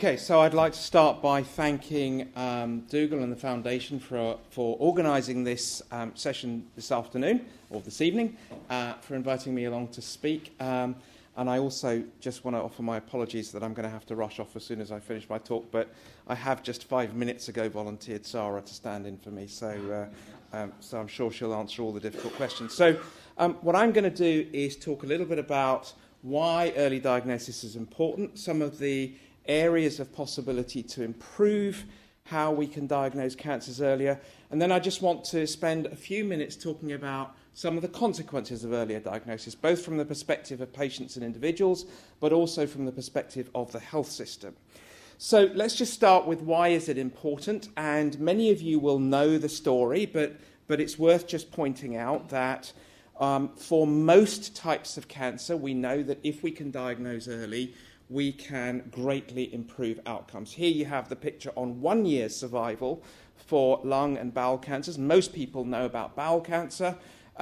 Okay, so I'd like to start by thanking Dougal and the Foundation for organising this session this afternoon, or this evening, for inviting me along to speak. And I also just want to offer my apologies that I'm going to have to rush off as soon as I finish my talk, but I have just 5 minutes ago volunteered Sarah to stand in for me, so I'm sure she'll answer all the difficult questions. So what I'm going to do is talk a little bit about why early diagnosis is important, some of the areas of possibility to improve how we can diagnose cancers earlier. And then I just want to spend a few minutes talking about some of the consequences of earlier diagnosis, both from the perspective of patients and individuals, but also from the perspective of the health system. So let's just start with why is it important. And many of you will know the story, but it's worth just pointing out that for most types of cancer, we know that if we can diagnose early, we can greatly improve outcomes. Here you have the picture on 1 year's survival for lung and bowel cancers. Most people know about bowel cancer.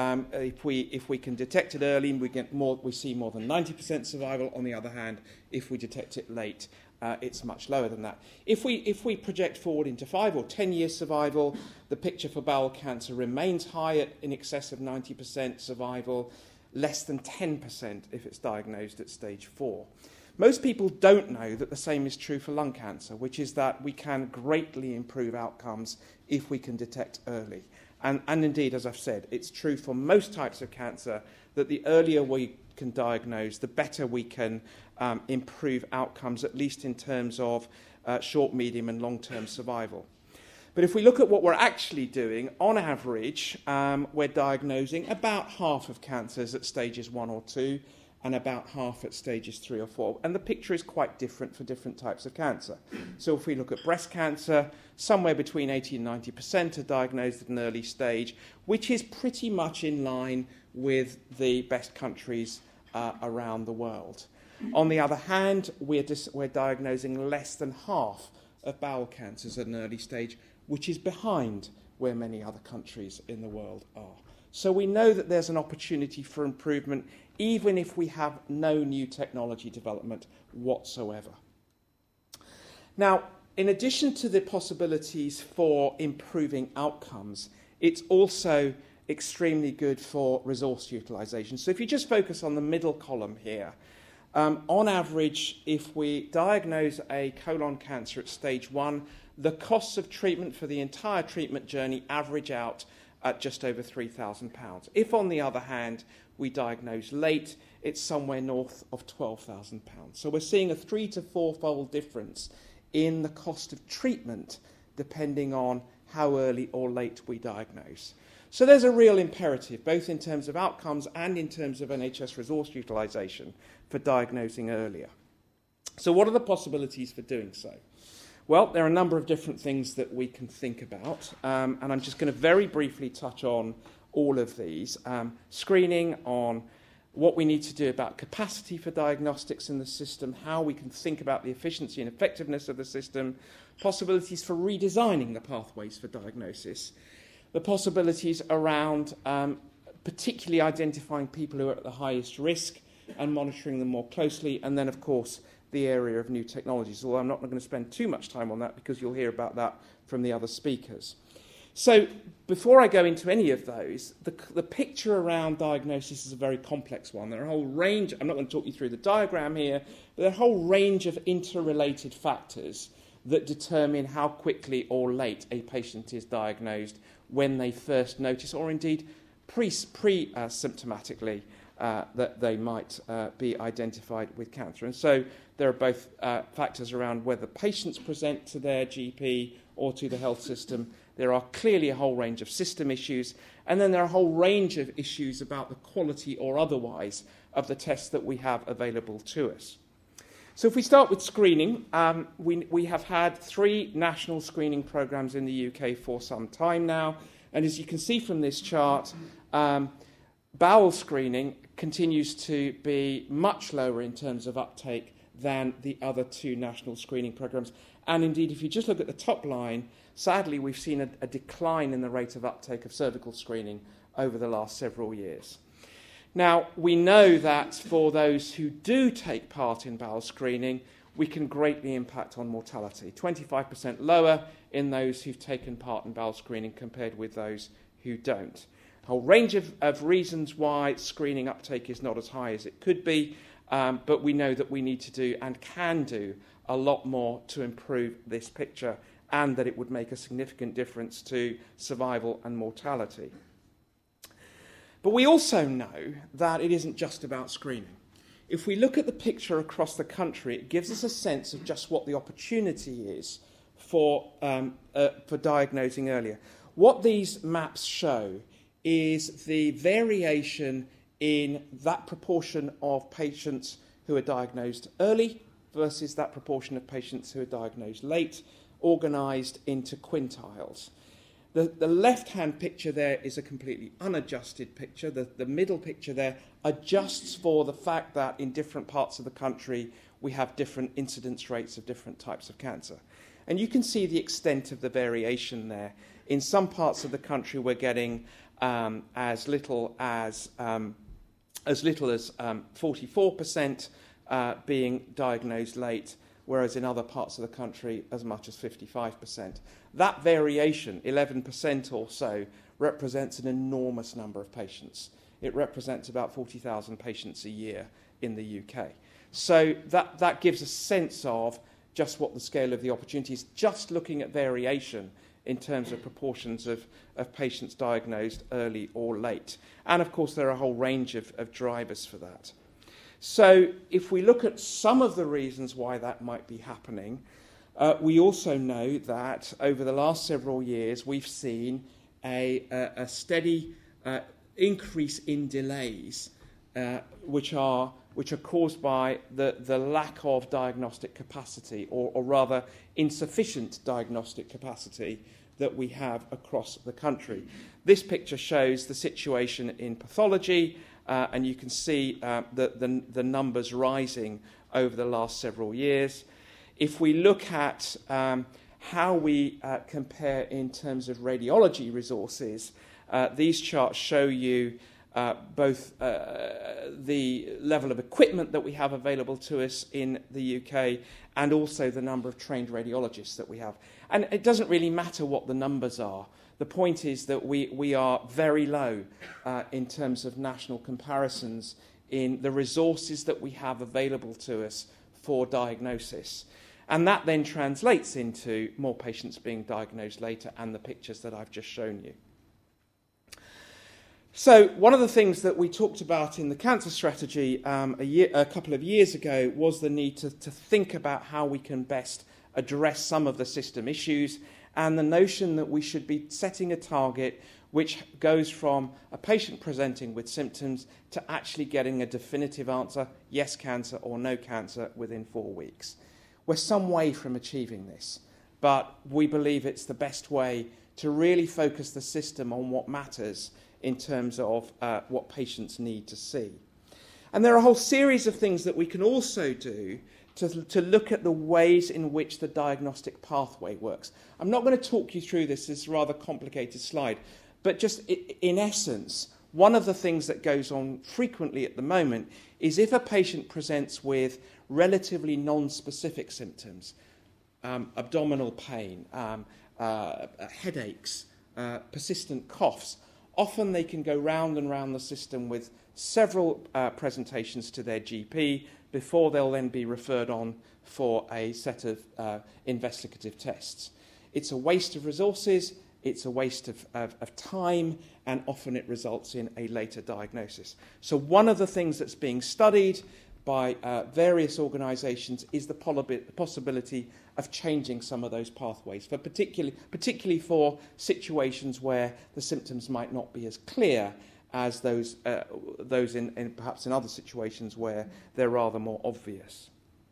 If we can detect it early, we see more than 90% survival. On the other hand, if we detect it late, it's much lower than that. If we project forward into 5 or 10 years survival, the picture for bowel cancer remains high at in excess of 90% survival, less than 10% if it's diagnosed at stage 4. Most people don't know that the same is true for lung cancer, which is that we can greatly improve outcomes if we can detect early. And indeed, as I've said, it's true for most types of cancer that the earlier we can diagnose, the better we can improve outcomes, at least in terms of short, medium, and long-term survival. But if we look at what we're actually doing, on average, we're diagnosing about half of cancers at stages 1 or 2, and about half at stages 3 or 4. And the picture is quite different for different types of cancer. So if we look at breast cancer, somewhere between 80 and 90% are diagnosed at an early stage, which is pretty much in line with the best countries around the world. On the other hand, we're diagnosing less than half of bowel cancers at an early stage, which is behind where many other countries in the world are. So we know that there's an opportunity for improvement, even if we have no new technology development whatsoever. Now, in addition to the possibilities for improving outcomes, it's also extremely good for resource utilization. So if you just focus on the middle column here, on average, if we diagnose a colon cancer at stage 1, the costs of treatment for the entire treatment journey average out at just over £3,000. If, on the other hand, we diagnose late, it's somewhere north of £12,000. So we're seeing a 3 to 4-fold difference in the cost of treatment depending on how early or late we diagnose. So there's a real imperative, both in terms of outcomes and in terms of NHS resource utilisation, for diagnosing earlier. So what are the possibilities for doing so? Well, there are a number of different things that we can think about, and I'm just going to very briefly touch on all of these. Screening, on what we need to do about capacity for diagnostics in the system, how we can think about the efficiency and effectiveness of the system, possibilities for redesigning the pathways for diagnosis, the possibilities around particularly identifying people who are at the highest risk and monitoring them more closely, and then, of course, the area of new technologies, although I'm not going to spend too much time on that because you'll hear about that from the other speakers. So before I go into any of those, the picture around diagnosis is a very complex one. There are a whole range, I'm not going to talk you through the diagram here, but there are a whole range of interrelated factors that determine how quickly or late a patient is diagnosed when they first notice, or indeed pre-symptomatically, that they might be identified with cancer. And so there are both factors around whether patients present to their GP or to the health system. There are clearly a whole range of system issues, and then there are a whole range of issues about the quality or otherwise of the tests that we have available to us. So if we start with screening, we have had 3 national screening programs in the UK for some time now, and as you can see from this chart, bowel screening continues to be much lower in terms of uptake than the other 2 national screening programs. And indeed, if you just look at the top line, sadly, we've seen a decline in the rate of uptake of cervical screening over the last several years. Now, we know that for those who do take part in bowel screening, we can greatly impact on mortality. 25% lower in those who've taken part in bowel screening compared with those who don't. A whole range of reasons why screening uptake is not as high as it could be, but we know that we need to do and can do a lot more to improve this picture, and that it would make a significant difference to survival and mortality. But we also know that it isn't just about screening. If we look at the picture across the country, it gives us a sense of just what the opportunity is for diagnosing earlier. What these maps show is the variation in that proportion of patients who are diagnosed early versus that proportion of patients who are diagnosed late, organised into quintiles. The left-hand picture there is a completely unadjusted picture. The middle picture there adjusts for the fact that in different parts of the country we have different incidence rates of different types of cancer. And you can see the extent of the variation there. In some parts of the country we're getting as little as 44% being diagnosed late, whereas in other parts of the country as much as 55%. That variation, 11% or so, represents an enormous number of patients. It represents about 40,000 patients a year in the UK. So that gives a sense of just what the scale of the opportunity is, just looking at variation in terms of proportions of patients diagnosed early or late. And of course there are a whole range of drivers for that. So if we look at some of the reasons why that might be happening, we also know that over the last several years we've seen a steady increase in delays, which are caused by the lack of diagnostic capacity, or rather insufficient diagnostic capacity that we have across the country. This picture shows the situation in pathology, and you can see the numbers rising over the last several years. If we look at how we compare in terms of radiology resources, these charts show you both the level of equipment that we have available to us in the UK and also the number of trained radiologists that we have. And it doesn't really matter what the numbers are. The point is that we are very low in terms of national comparisons in the resources that we have available to us for diagnosis. And that then translates into more patients being diagnosed later and the pictures that I've just shown you. So one of the things that we talked about in the cancer strategy a couple of years ago was the need to think about how we can best address some of the system issues, and the notion that we should be setting a target which goes from a patient presenting with symptoms to actually getting a definitive answer, yes cancer or no cancer, within 4 weeks. We're some way from achieving this, but we believe it's the best way to really focus the system on what matters in terms of what patients need to see. And there are a whole series of things that we can also do to look at the ways in which the diagnostic pathway works. I'm not going to talk you through this rather complicated slide, but just in essence, one of the things that goes on frequently at the moment is if a patient presents with relatively non-specific symptoms, abdominal pain, headaches, persistent coughs, often they can go round and round the system with several presentations to their GP before they'll then be referred on for a set of investigative tests. It's a waste of resources, it's a waste of time, and often it results in a later diagnosis. So one of the things that's being studied by various organisations is the possibility of changing some of those pathways, for particularly for situations where the symptoms might not be as clear as those in perhaps in other situations where they're rather more obvious.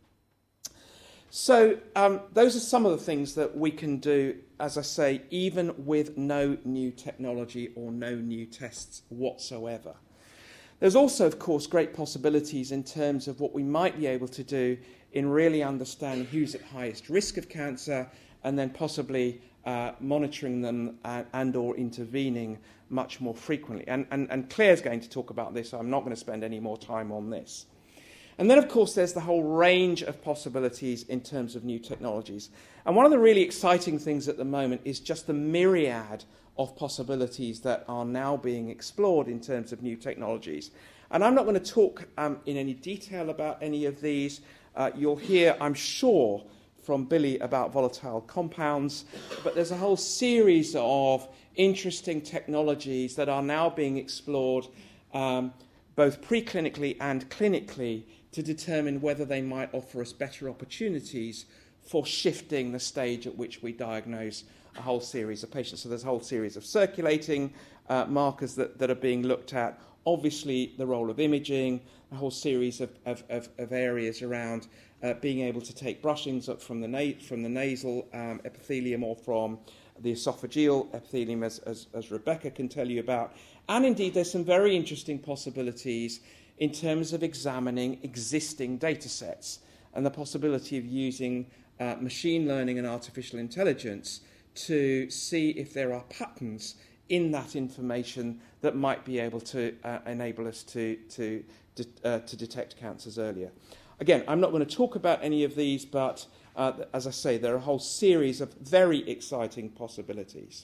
So those are some of the things that we can do, as I say, even with no new technology or no new tests whatsoever. There's also, of course, great possibilities in terms of what we might be able to do in really understanding who's at highest risk of cancer and then possibly monitoring them and or intervening much more frequently. And Claire's going to talk about this, so I'm not going to spend any more time on this. And then, of course, there's the whole range of possibilities in terms of new technologies. And one of the really exciting things at the moment is just the myriad of possibilities that are now being explored in terms of new technologies. And I'm not going to talk in any detail about any of these. You'll hear, I'm sure, from Billy about volatile compounds, but there's a whole series of interesting technologies that are now being explored both preclinically and clinically to determine whether they might offer us better opportunities for shifting the stage at which we diagnose a whole series of patients. So there's a whole series of circulating markers that are being looked at. Obviously, the role of imaging, a whole series of areas around being able to take brushings up from the nasal epithelium or from the esophageal epithelium, as Rebecca can tell you about. And indeed, there's some very interesting possibilities in terms of examining existing data sets and the possibility of using machine learning and artificial intelligence to see if there are patterns in that information that might be able to enable us to detect cancers earlier. Again, I'm not going to talk about any of these, but as I say, there are a whole series of very exciting possibilities.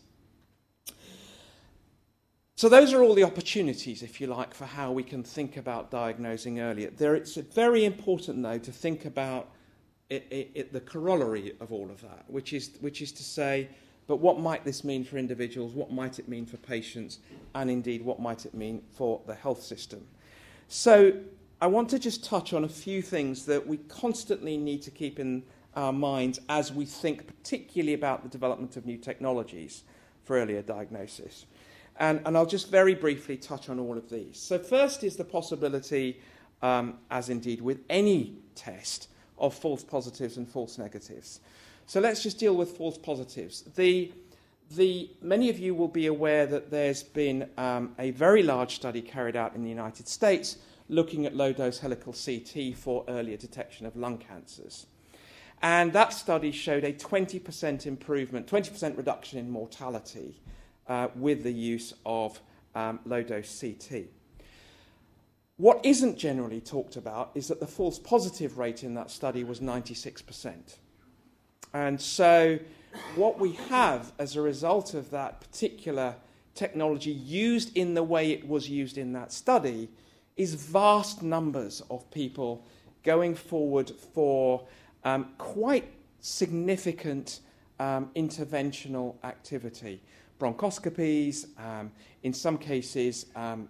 So those are all the opportunities, if you like, for how we can think about diagnosing earlier. It's very important, though, to think about the corollary of all of that, which is to say, but what might this mean for individuals? What might it mean for patients? And indeed, what might it mean for the health system? So I want to just touch on a few things that we constantly need to keep in our minds as we think particularly about the development of new technologies for earlier diagnosis. And I'll just very briefly touch on all of these. So first is the possibility, as indeed with any test, of false positives and false negatives. So let's just deal with false positives. Many of you will be aware that there's been a very large study carried out in the United States looking at low-dose helical CT for earlier detection of lung cancers. And that study showed a 20% improvement, 20% reduction in mortality with the use of low-dose CT. What isn't generally talked about is that the false positive rate in that study was 96%. And so what we have as a result of that particular technology used in the way it was used in that study is vast numbers of people going forward for quite significant interventional activity. Bronchoscopies, in some cases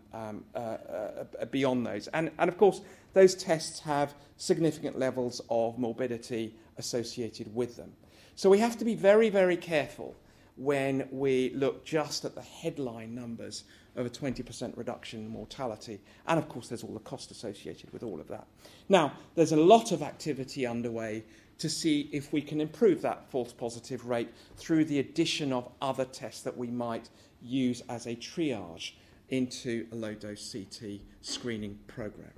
beyond those. And of course, those tests have significant levels of morbidity associated with them. So we have to be very, very careful when we look just at the headline numbers of a 20% reduction in mortality. And of course, there's all the cost associated with all of that. Now, there's a lot of activity underway to see if we can improve that false positive rate through the addition of other tests that we might use as a triage into a low-dose CT screening program.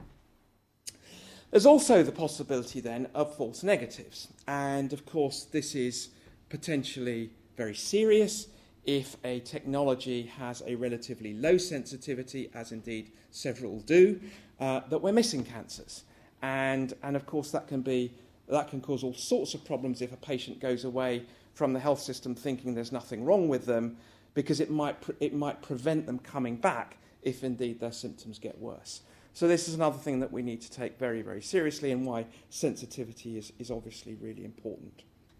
There's also the possibility then of false negatives. And of course, this is potentially very serious if a technology has a relatively low sensitivity, as indeed several do, that we're missing cancers. And of course, that can cause all sorts of problems if a patient goes away from the health system thinking there's nothing wrong with them, because it might prevent them coming back if indeed their symptoms get worse. So this is another thing that we need to take very, very seriously, and why sensitivity is obviously really important.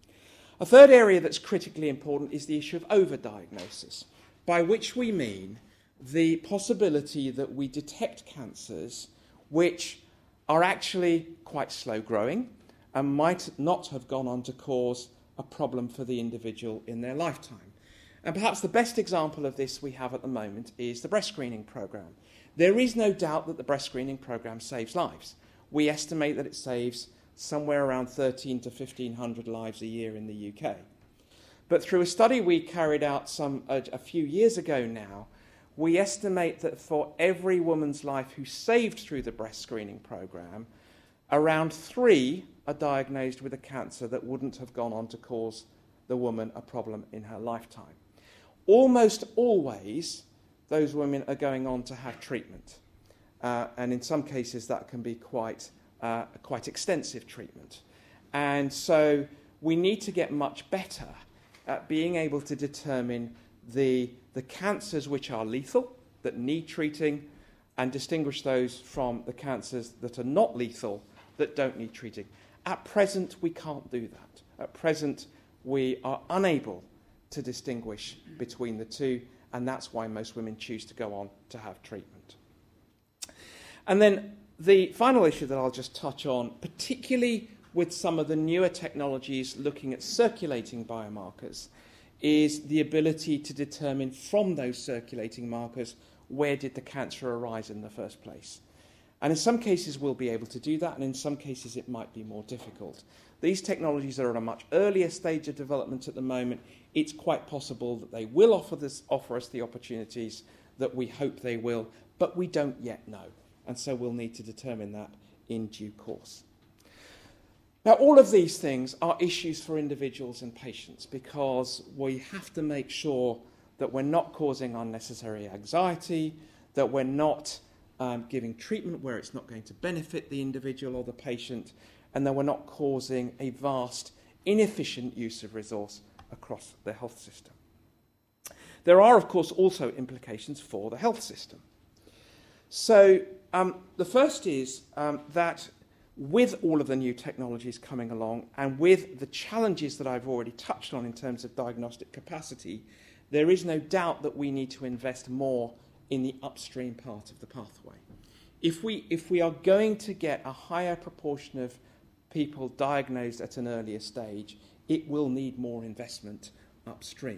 A third area that's critically important is the issue of overdiagnosis, by which we mean the possibility that we detect cancers which are actually quite slow growing and might not have gone on to cause a problem for the individual in their lifetime. And perhaps the best example of this we have at the moment is the breast screening program. There is no doubt that the breast screening program saves lives. We estimate that it saves somewhere around 1,300 to 1,500 lives a year in the UK. But through a study we carried out a few years ago now, we estimate that for every woman's life who's saved through the breast screening program, around 3 are diagnosed with a cancer that wouldn't have gone on to cause the woman a problem in her lifetime. Almost always, those women are going on to have treatment. And in some cases, that can be quite quite extensive treatment. And so we need to get much better at being able to determine the cancers which are lethal, that need treating, and distinguish those from the cancers that are not lethal, that don't need treating. At present, we can't do that. At present, we are unable to distinguish between the two, and that's why most women choose to go on to have treatment. And then the final issue that I'll just touch on, particularly with some of the newer technologies looking at circulating biomarkers, is the ability to determine from those circulating markers where did the cancer arise in the first place. And in some cases we'll be able to do that, and in some cases it might be more difficult. These technologies are at a much earlier stage of development at the moment. It's quite possible that they will offer us the opportunities that we hope they will, but we don't yet know. And so we'll need to determine that in due course. Now, all of these things are issues for individuals and patients because we have to make sure that we're not causing unnecessary anxiety, that we're not giving treatment where it's not going to benefit the individual or the patient, and that we're not causing a vast, inefficient use of resource across the health system. There are, of course, also implications for the health system. So the first is that with all of the new technologies coming along and with the challenges that I've already touched on in terms of diagnostic capacity, there is no doubt that we need to invest more in the upstream part of the pathway. If we are going to get a higher proportion of people diagnosed at an earlier stage, it will need more investment upstream.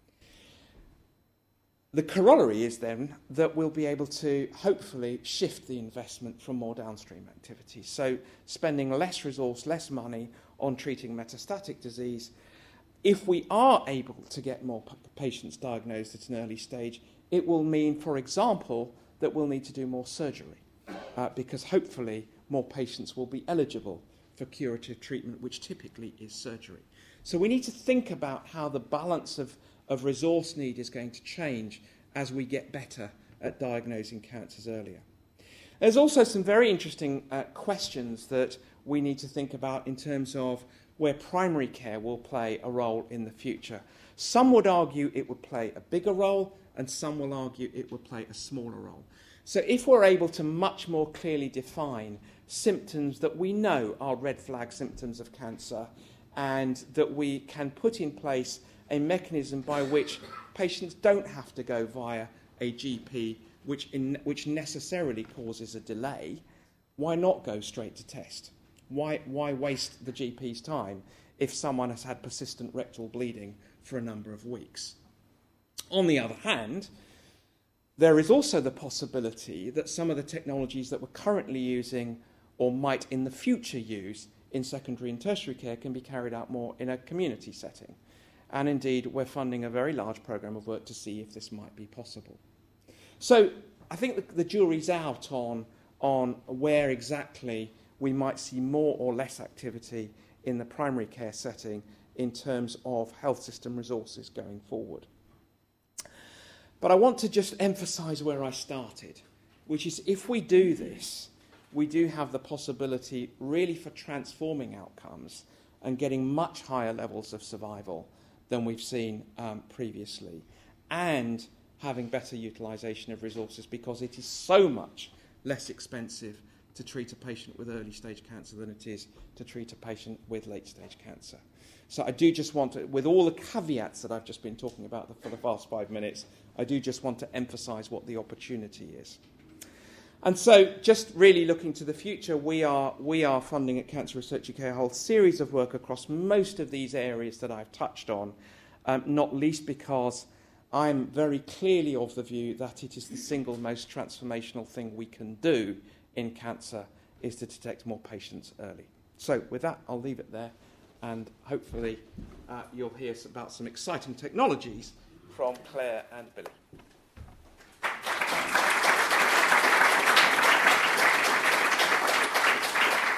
The corollary is then that we'll be able to hopefully shift the investment from more downstream activities. So spending less resource, less money on treating metastatic disease. If we are able to get more patients diagnosed at an early stage, it will mean, for example, that we'll need to do more surgery because hopefully more patients will be eligible for curative treatment, which typically is surgery. So we need to think about how the balance of resource need is going to change as we get better at diagnosing cancers earlier. There's also some very interesting questions that we need to think about in terms of where primary care will play a role in the future. Some would argue it would play a bigger role, and some will argue it would play a smaller role. So if we're able to much more clearly define symptoms that we know are red flag symptoms of cancer, and that we can put in place a mechanism by which patients don't have to go via a GP, which necessarily causes a delay, why not go straight to test? Why waste the GP's time if someone has had persistent rectal bleeding for a number of weeks? On the other hand, there is also the possibility that some of the technologies that we're currently using or might in the future use in secondary and tertiary care can be carried out more in a community setting. And indeed, we're funding a very large programme of work to see if this might be possible. So I think the jury's out on where exactly we might see more or less activity in the primary care setting in terms of health system resources going forward. But I want to just emphasise where I started, which is if we do this, we do have the possibility really for transforming outcomes and getting much higher levels of survival than we've seen previously, and having better utilisation of resources because it is so much less expensive to treat a patient with early stage cancer than it is to treat a patient with late stage cancer. So I do just want to, with all the caveats that I've just been talking about for the past 5 minutes, I do just want to emphasise what the opportunity is. And so just really looking to the future, we are funding at Cancer Research UK a whole series of work across most of these areas that I've touched on, not least because I'm very clearly of the view that it is the single most transformational thing we can do in cancer is to detect more patients early. So with that, I'll leave it there, and hopefully you'll hear about some exciting technologies from Claire and Billy.